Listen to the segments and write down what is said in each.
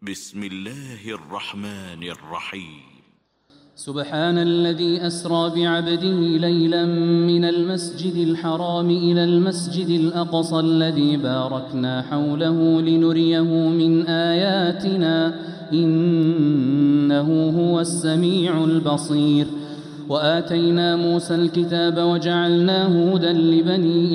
بسم الله الرحمن الرحيم. سبحان الذي أسرى بعبده ليلا من المسجد الحرام إلى المسجد الأقصى الذي باركنا حوله لنريه من آياتنا إنه هو السميع البصير. وآتينا موسى الكتاب وجعلناه هدى لبني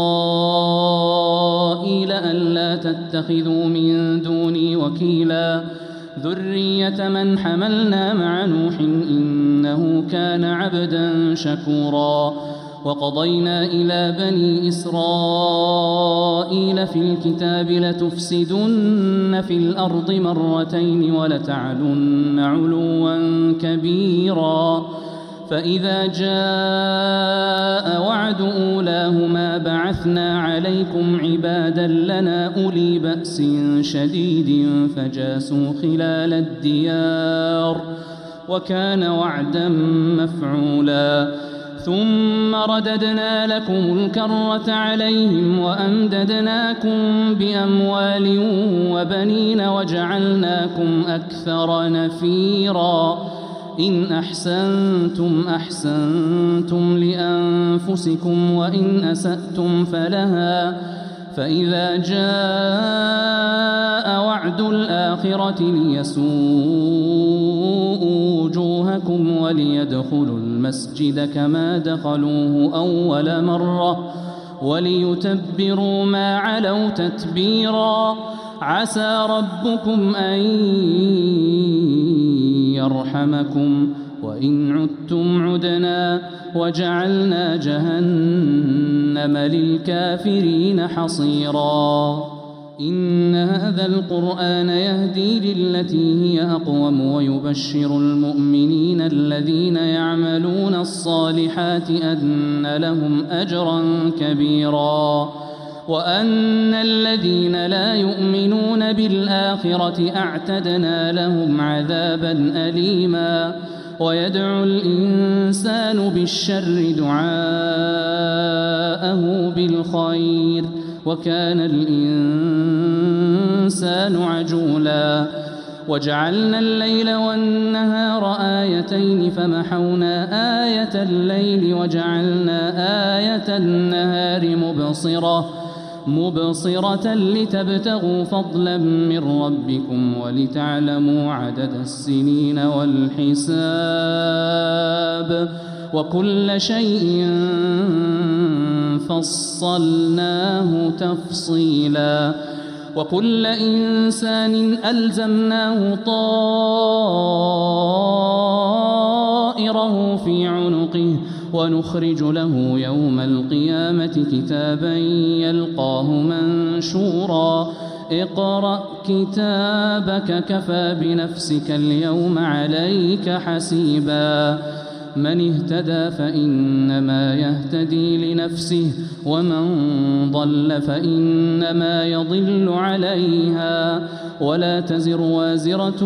إسرائيل ألا تتخذوا من دوني وكيلا ذرية من حملنا مع نوح إنه كان عبدا شكورا. وقضينا إلى بني إسرائيل في الكتاب لتفسدن في الأرض مرتين ولتعلن علوا كبيرا. فإذا جاء وعد أولاهما بعثنا عليكم عبادا لنا أولي بأس شديد فجاسوا خلال الديار وكان وعدا مفعولا. ثم رددنا لكم الكرة عليهم وأمددناكم بأموال وبنين وجعلناكم أكثر نفيرا. إن أحسنتم أحسنتم لأنفسكم وإن أسأتم فلها. فإذا جاء وعد الآخرة ليسوءوا وجوهكم وليدخلوا المسجد كما دخلوه أول مرة وليتبروا ما علوا تتبيرا. عسى ربكم أن يرحمكم وإن عدتم عدنا وجعلنا جهنم للكافرين حصيرا. إن هذا القرآن يهدي للتي هي أقوم ويبشر المؤمنين الذين يعملون الصالحات أن لهم أجرا كبيرا وأن الذين لا يؤمنون بالآخرة أعتدنا لهم عذابا أليما. ويدعو الإنسان بالشر دعاءه بالخير وكان الإنسان عجولا. وجعلنا الليل والنهار آيتين فمحونا آية الليل وجعلنا آية النهار مبصرة لتبتغوا فضلا من ربكم ولتعلموا عدد السنين والحساب وكل شيء فصلناه تفصيلا. وكل إنسان ألزمناه طائره في عنقه ونخرج له يوم القيامة كتابا يلقاه منشورا. اقرأ كتابك كفى بنفسك اليوم عليك حسيبا. من اهتدى فإنما يهتدي لنفسه ومن ضل فإنما يضل عليها ولا تزر وازرة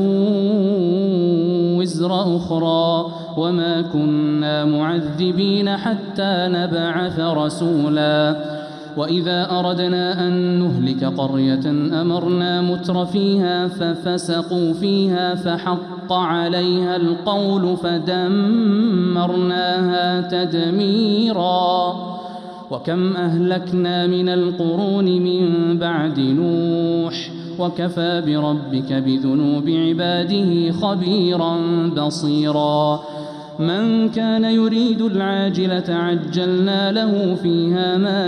وزر أخرى وما كنا معذبين حتى نبعث رسولا. وإذا أردنا أن نهلك قرية أمرنا متر فيها ففسقوا فيها فحق عليها القول فدمرناها تدميرا. وكم أهلكنا من القرون من بعد نوح وكفى بربك بذنوب عباده خبيرا بصيرا. من كان يريد العاجلة عجلنا له فيها ما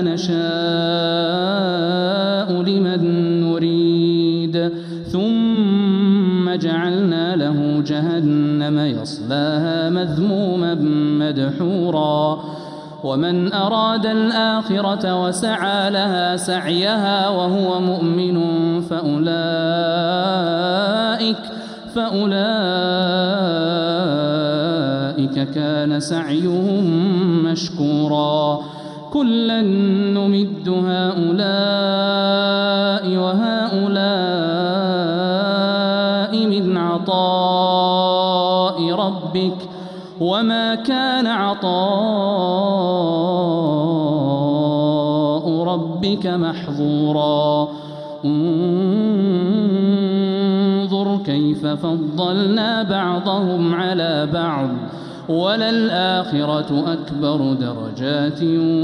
نشاء لمن نريد ثم جعلنا له جهنم يصلاها مذموما مدحورا. ومن أراد الآخرة وسعى لها سعيها وهو مؤمن فأولئك كان سعيهم مشكورا. كلا نمد هؤلاء وهؤلاء من عطاء ربك وما كان عطاء ربك محظورا. انظر كيف فضلنا بعضهم على بعض وللآخرة أكبر درجات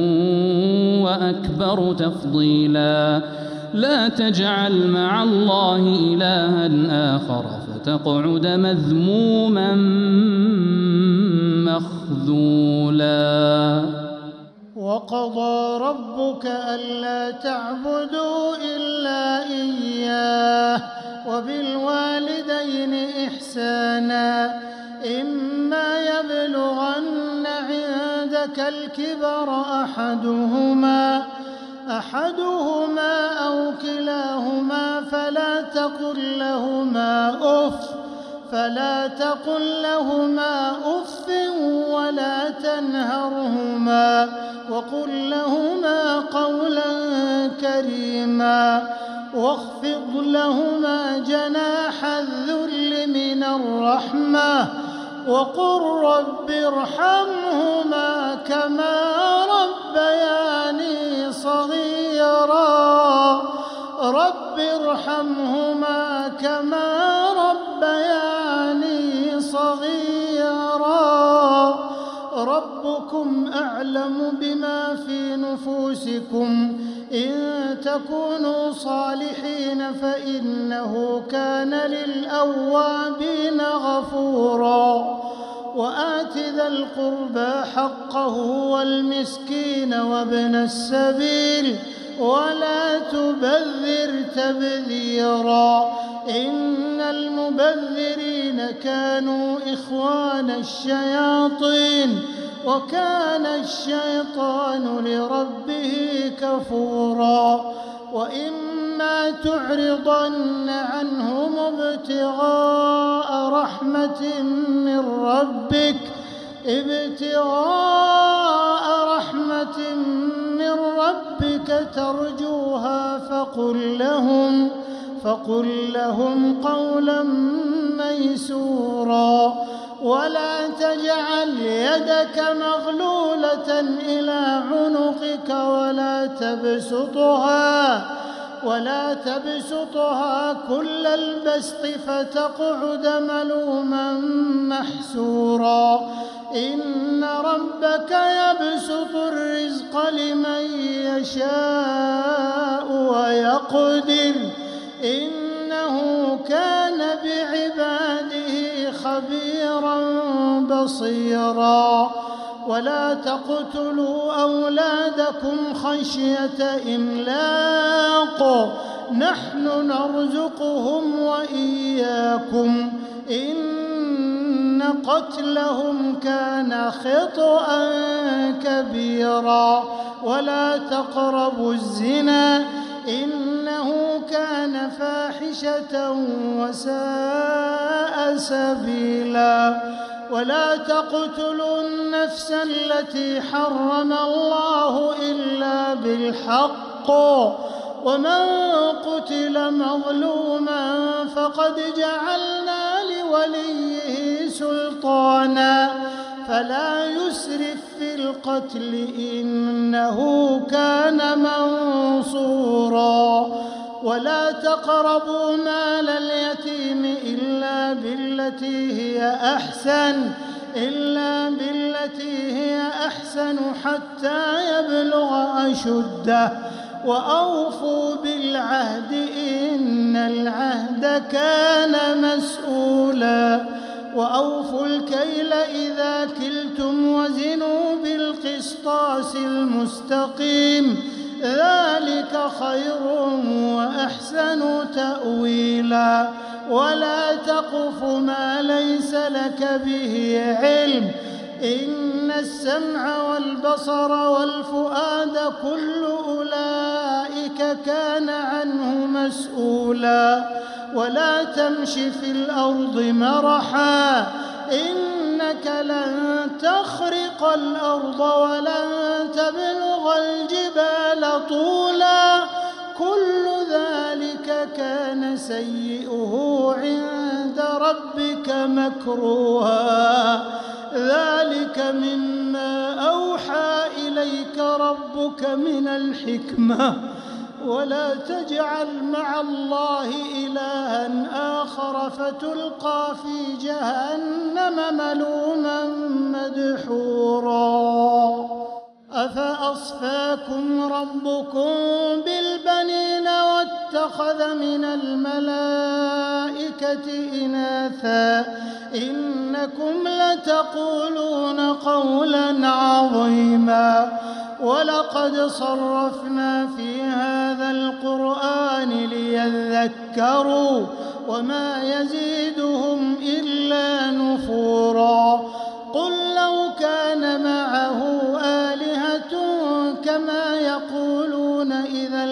وأكبر تفضيلا لا تجعل مع الله إلها آخر فتقعد مذموما مخذولا. وقضى ربك ألا تعبدوا إلا إياه وبالوالدين إحسانا إما يبلغن عندك الكبر أحدهما أو كلاهما فلا تقل لهما أف ولا تنهرهما وقل لهما قولا كريما واخفض لهما جناح الذل من الرحمة وقل رب ارحمهما كما ربياني صغيرا ربكم أعلم بما في نفوسكم إن تكونوا صالحين فإنه كان للأوابين غفورا وآت ذا القربى حقه والمسكين وابن السبيل ولا تبذر تبذيرا إن المبذرين كانوا إخوان الشياطين وكان الشيطان لربه كفورا وإما تعرضن عنهم ابتغاء رحمة من ربك ترجوها فقل لهم قولا ميسورا ولا تجعل يدك مغلولة إلى عنقك ولا تبسطها كل البسط فتقعد ملوما محسورا إن ربك يبسط الرزق لمن يشاء ويقدر إنه كان بعباده خبيرا بصيرا ولا تقتلوا أولادكم خشية إملاق نحن نرزقهم وإياكم إن قتلهم كان خطأ كبيرا ولا تقربوا الزنا إنه كان فاحشة وساء سبيلا ولا تقتلوا النفس التي حرم الله إلا بالحق ومن قتل مظلوما فقد جعلنا لوليه سلطانا فلا يسرف في القتل إنه كان منصورا ولا تقربوا مال اليتيم إلا بالتي هي أحسن حتى يبلغ أشده وأوفوا بالعهد إن العهد كان مسؤولا وأوفوا الكيل إذا كلتم وزنوا بالقسطاس المستقيم ذلك خير وأحسن تأويلا ولا تقف ما ليس لك به علم إن السمع والبصر والفؤاد كل أولئك كان عنه مسؤولا ولا تمش في الأرض مرحا إنك لن تخرق الأرض ولن تبلغ الجبال طولا كل ذلك كان سيئه عند ربك مكروها ذلك مما أوحى إليك ربك من الحكمة ولا تجعل مع الله إلها آخر فتلقى في جهنم ملوما مدحورا أفأصفاكم ربكم بالبنين واتخذ من الملائكة إناثا إنكم لتقولون قولا عظيما ولقد صرفنا في هذا القرآن ليذكروا وما يزيدهم إلا نفورا قل لو كان معه آلهة كما يقولون إذا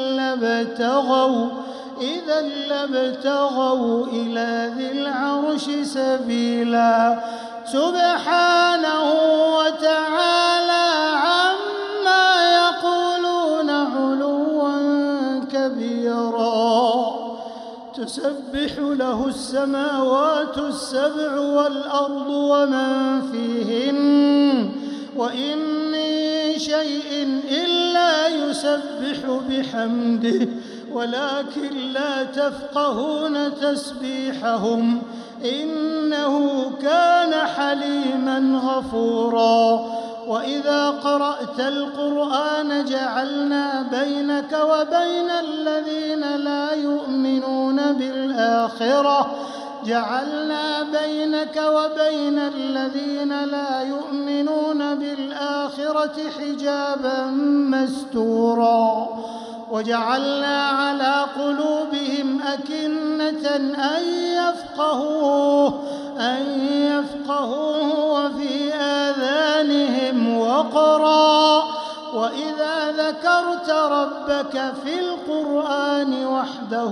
لابتغوا إلى ذي العرش سبيلا سبحانه وتعالى عما يقولون علوا كبيرا تسبح له السماوات السبع والأرض ومن فيهن وإن من شيء إلا يسبح بحمده ولكن لا تفقهون تسبيحهم إنه كان حليما غفورا وإذا قرأت القرآن جعلنا بينك وبين الذين لا يؤمنون بالآخرة حجابا مستورا وجعلنا على قلوبهم أكنة أن يفقهوه وفي آذانهم وقرا وإذا ذكرت ربك في القرآن وحده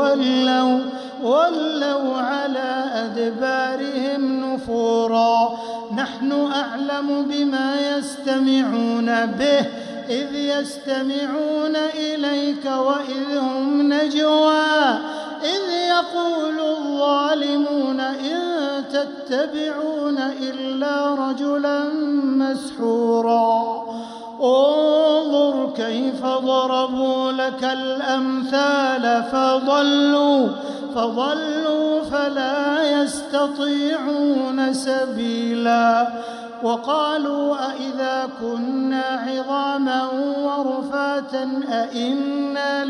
ولوا على أدبارهم نفورا نحن أعلم بما يستمعون به إذ يستمعون إليك وإذ هم نجوى إذ يقول الظالمون إن تتبعون إلا رجلا مسحورا انظر كيف ضربوا لك الأمثال فضلوا فلا يستطيعون سبيلا وقالوا أئذا كنا عظاما ورفاتا أئنا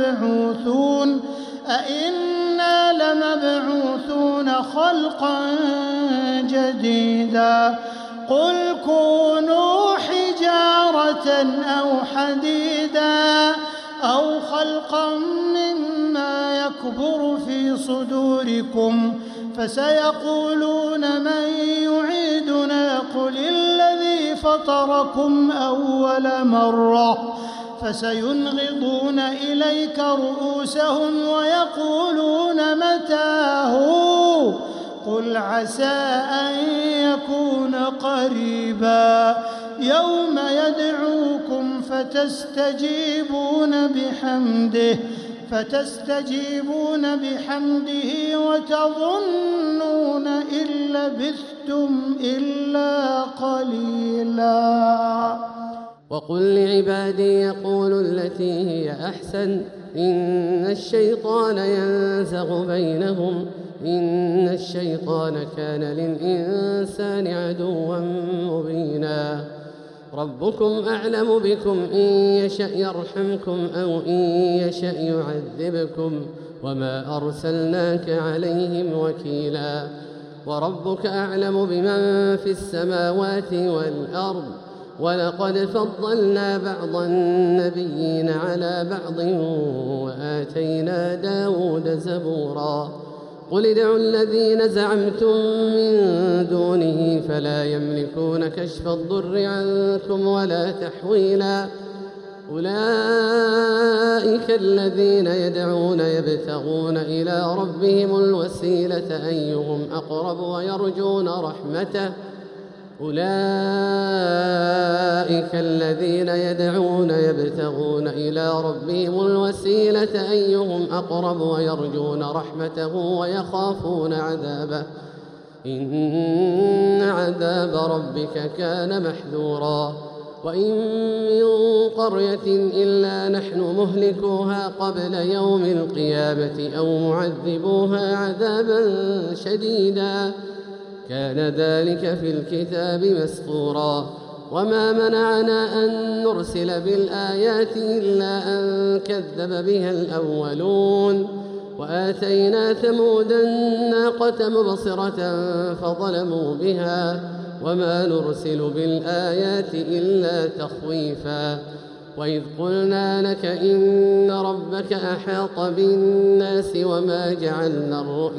لمبعوثون خلقا جديدا قل كونوا حجارة أو حديدا أو خلقا مما يكبر في صدوركم فسيقولون من يعيدنا قل الذي فطركم أول مرة فسينغضون إليك رؤوسهم ويقولون متى هو قل عسى أن يكون قريبا يوم يدعوكم فتستجيبون بحمده وتظنون إن لبثتم إلا قليلا وقل لعبادي يقولوا التي هي أحسن إن الشيطان ينزغ بينهم إن الشيطان كان للإنسان عدوا مبينا ربكم أعلم بكم إن يشأ يرحمكم أو إن يشأ يعذبكم وما أرسلناك عليهم وكيلا وربك أعلم بمن في السماوات والأرض ولقد فضلنا بعض النبيين على بعض وآتينا داود زبورا قل ادعوا الذين زعمتم من دونه فلا يملكون كشف الضر عنكم ولا تحويلا أولئك الذين يدعون يبتغون إلى ربهم الوسيلة أيهم أقرب ويرجون رحمته أولئك الذين يدعون يبتغون إلى ربهم الوسيلة أيهم أقرب ويرجون رحمته ويخافون عذابه إن عذاب ربك كان محذورا وإن من قرية إلا نحن مهلكوها قبل يوم القيامة أو معذبوها عذابا شديدا كان ذلك في الكتاب مسطورا وما منعنا أن نرسل بالآيات إلا أن كذب بها الأولون وآتينا ثمود الناقة مبصرة فظلموا بها وما نرسل بالآيات إلا تخويفا وإذ قلنا لك إن ربك أحاط بالناس وما جعلنا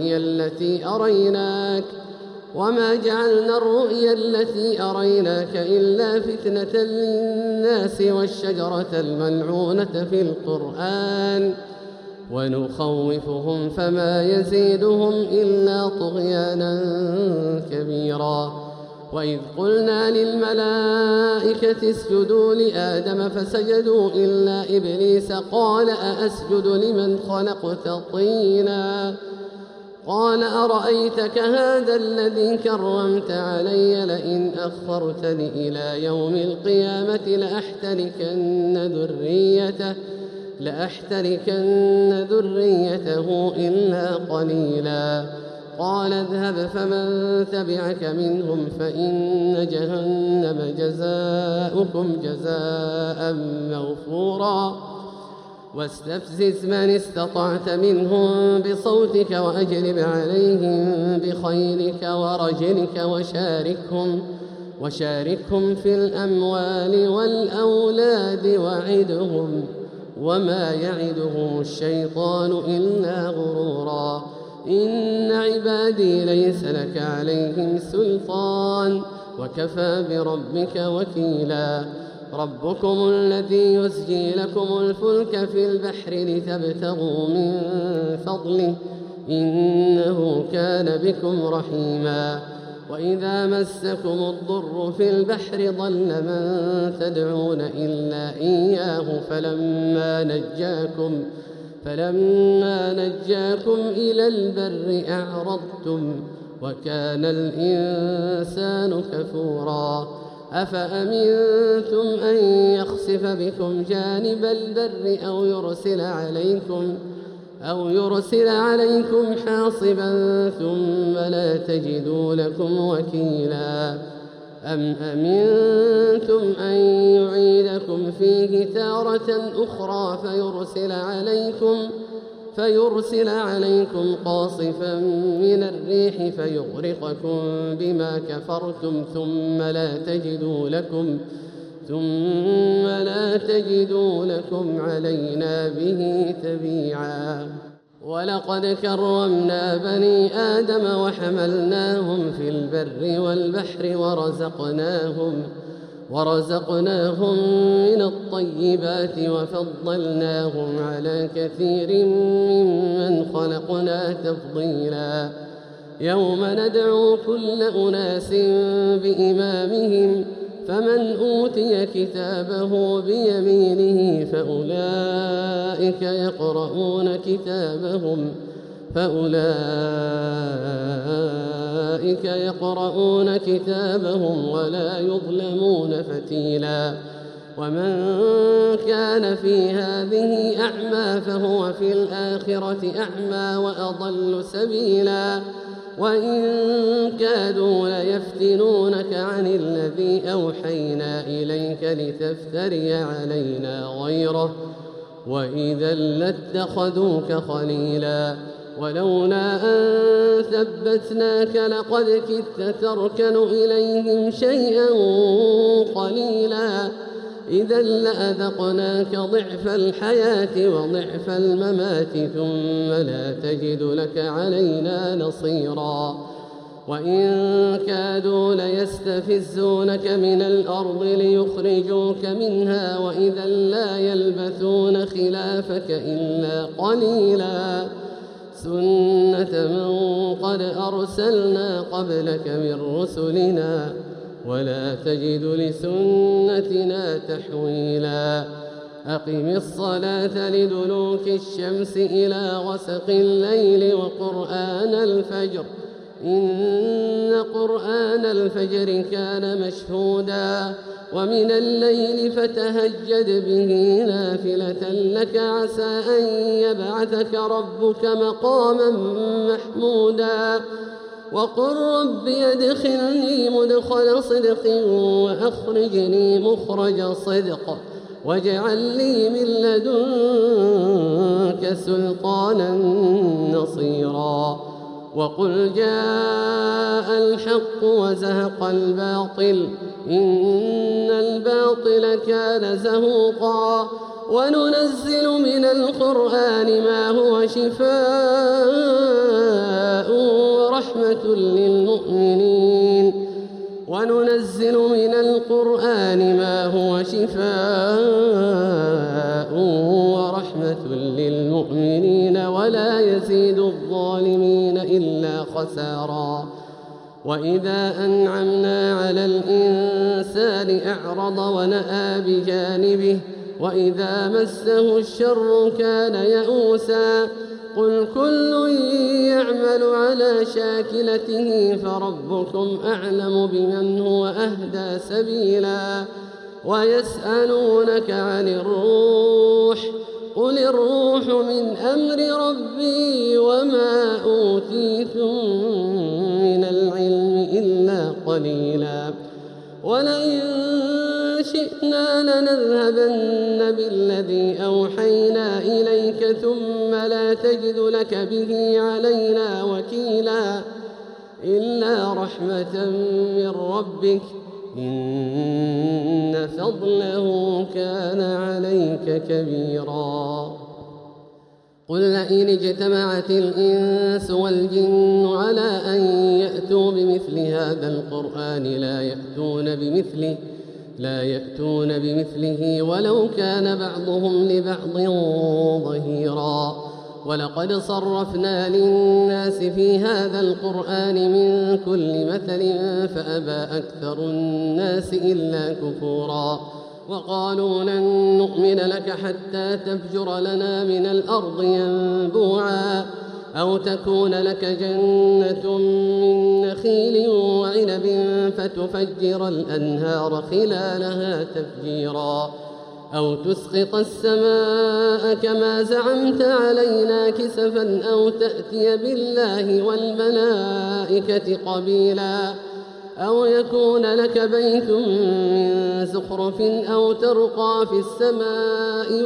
الرؤيا التي أريناك إلا فتنة للناس والشجرة الملعونة في القرآن ونخوفهم فما يزيدهم إلا طغيانا كبيرا وإذ قلنا للملائكة اسجدوا لآدم فسجدوا إلا إبليس قال أأسجد لمن خلقت طينا قال أرأيتك هذا الذي كرمت علي لئن أخرتني إلى يوم القيامة لأحتركن ذريته إلا قليلا قال اذهب فمن تبعك منهم فإن جهنم جزاؤكم جزاء موفورا واستفزز من استطعت منهم بصوتك وأجلب عليهم بخيلك ورجلك وشاركهم في الأموال والأولاد وعدهم وما يعدهم الشيطان إلا غرورا إن عبادي ليس لك عليهم سلطان وكفى بربك وكيلا ربكم الذي يزجي لكم الفلك في البحر لتبتغوا من فضله إنه كان بكم رحيما وإذا مسكم الضر في البحر ضل من تدعون إلا إياه فلما نجاكم إلى البر أعرضتم وكان الإنسان كفورا أفأمنتم أن يخسف بكم جانب البر أو يرسل عليكم حاصبا ثم لا تجدوا لكم وكيلا أم أمنتم أن يعيدكم فيه تارة أخرى فيرسل عليكم قاصفا من الريح فيغرقكم بما كفرتم ثم لا تجدوا لكم علينا به تبيعا ولقد كرمنا بني آدم وحملناهم في البر والبحر ورزقناهم من الطيبات وفضلناهم على كثير ممن خلقنا تفضيلا يوم ندعو كل أناس بإمامهم فمن أوتي كتابه بيمينه فأولئك يقرؤون كتابهم ولا يظلمون فتيلا ومن كان في هذه أعمى فهو في الآخرة أعمى وأضل سبيلا وإن كادوا ليفتنونك عن الذي أوحينا إليك لتفتري علينا غيره وإذا لاتخذوك خليلا ولولا أن ثبتناك لقد كدت تركن إليهم شيئا قليلا إذا لأذقناك ضعف الحياة وضعف الممات ثم لا تجد لك علينا نصيرا وإن كادوا ليستفزونك من الأرض ليخرجوك منها وإذا لا يلبثون خلافك إلا قليلا سنة من قد أرسلنا قبلك من رسلنا ولا تجد لسنتنا تحويلا أقم الصلاة لدلوك الشمس إلى غسق الليل وقرآن الفجر إن قرآن الفجر كان مشهودا ومن الليل فتهجد به نافلة لك عسى أن يبعثك ربك مقاما محمودا وقل رب أدخلني مدخل صدق وأخرجني مخرج صدق واجعل لي من لدنك سلطانا نصيرا وقل جاء الحق وزهق الباطل إن الباطل كان زهوقا وننزل من القرآن ما هو شفاء ورحمة للمؤمنين وننزل من القرآن ما هو شفاء ورحمة للمؤمنين ولا يزيد الظالمين إلا خسارا وإذا أنعمنا على الإنسان أعرض ونأى بجانبه وإذا مسه الشر كان يئوسا قل كل يعمل على شاكلته فربكم أعلم بمن هو أهدى سبيلا ويسألونك عن الروح قل الروح من أمر ربي وما أوتيتم من العلم إلا قليلا ولئن شئنا لنذهبن بالذي أوحينا إليك ثم لا تجد لك به علينا وكيلا إلا رحمة من ربك إن فضله كان عليك كبيرا قل لئن اجتمعت الإنس والجن على أن يأتوا بمثل هذا القرآن لا يأتون بمثله ولو كان بعضهم لبعض ظهيرا ولقد صرفنا للناس في هذا القرآن من كل مثل فأبى أكثر الناس إلا كفورا وقالوا لن نؤمن لك حتى تفجر لنا من الأرض ينبوعا أو تكون لك جنة من نخيل وعنب فتفجر الأنهار خلالها تفجيرا أو تسقط السماء كما زعمت علينا كسفا أو تأتي بالله والملائكة قبيلا أو يكون لك بيت من زخرف أو ترقى في السماء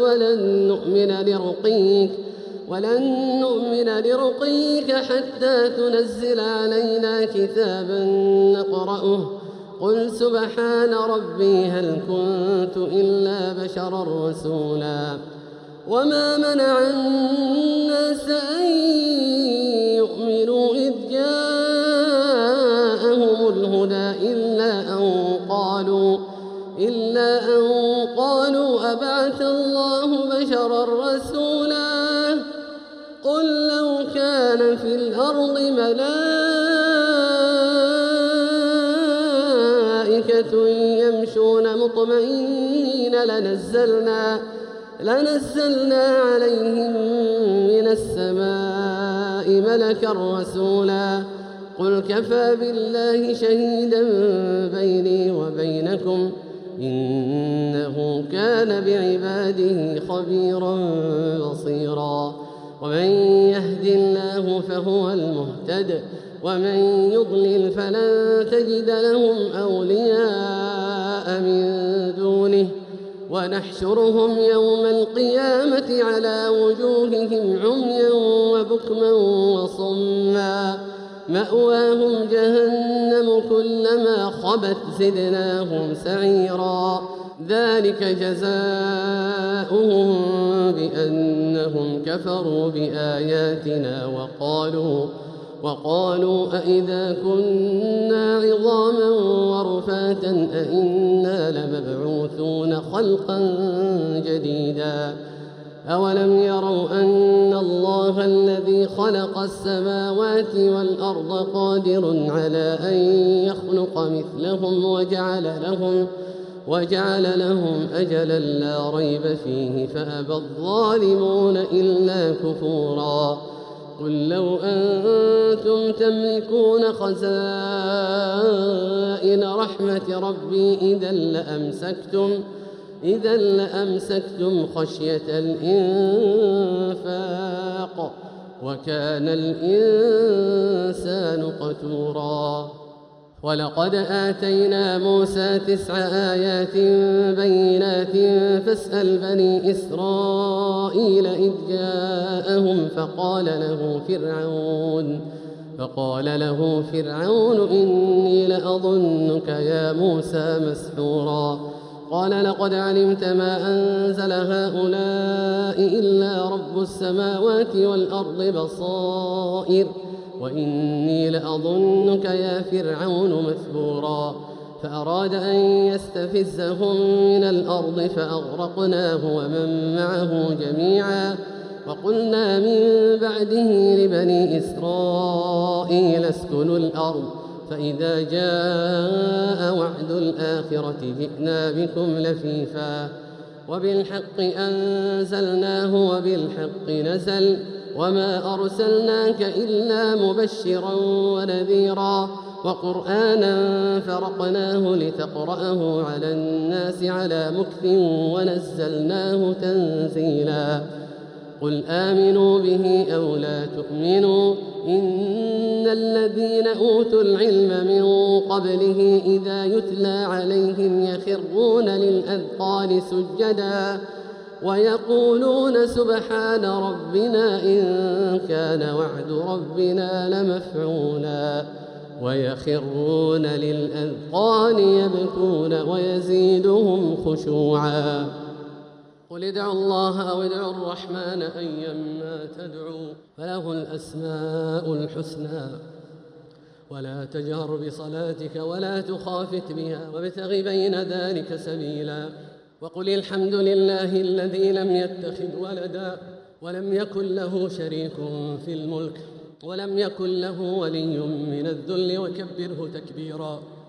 ولن نؤمن لرقيك حتى تنزل علينا كتابا نقرأه قل سبحان ربي هل كنت إلا بشرا رسولا وما منع الناس أن يؤمنوا إذ جاءهم الهدى إلا أن قالوا أبعث الله بشرا رسولا قل لو كان في الأرض ملائكة يمشون مطمئنين لنزلنا عليهم من السماء ملكا رسولا قل كفى بالله شهيدا بيني وبينكم إنه كان بعباده خبيرا بصيرا ومن يهد الله فهو المهتد ومن يضلل فلن تجد لهم أولياء من دونه ونحشرهم يوم القيامة على وجوههم عميا وبكما وصما مأواهم جهنم كلما خبت زدناهم سعيرا ذلك جزاؤهم بأنهم كفروا بآياتنا وقالوا أئذا كنا عظاما ورفاتا أئنا لمبعوثون خلقا جديدا أولم يروا أن الله الذي خلق السماوات والأرض قادر على أن يخلق مثلهم وجعل لهم أجلا لا ريب فيه فأبى الظالمون إلا كفورا قل لو أنتم تملكون خزائن رحمة ربي إذا لأمسكتم خشية الإنفاق وكان الإنسان قتورا. ولقد آتينا موسى 9 آيات بينات فاسأل بني إسرائيل إذ جاءهم فقال له فرعون إني لأظنك يا موسى مسحورا. قال لقد علمت ما أنزل هؤلاء إلا رب السماوات والأرض بصائر وإني لأظنك يا فرعون مثبورا. فأراد أن يستفزهم من الأرض فأغرقناه ومن معه جميعا. وقلنا من بعده لبني إسرائيل اسكنوا الأرض فإذا جاء وعد الآخرة جئنا بكم لفيفا وبالحق أنزلناه وبالحق نزل وما أرسلناك إلا مبشرا ونذيرا وقرآنا فرقناه لتقرأه على الناس على مكث ونزلناه تنزيلا. قل آمنوا به أو لا تؤمنوا إن الذين أوتوا العلم من قبله إذا يتلى عليهم يخرون للأذقان سجدا ويقولون سبحان ربنا إن كان وعد ربنا لمفعولا ويخرون للأذقان يبكون ويزيدهم خشوعا. قل ادعوا الله أو ادعوا الرحمن أيما تدعوا فله الأسماء الحسنى ولا تجهر بصلاتك ولا تخافت بها وابتغ بين ذلك سبيلا. وقل الحمد لله الذي لم يتخذ ولدا ولم يكن له شريك في الملك ولم يكن له ولي من الذل وكبره تكبيرا.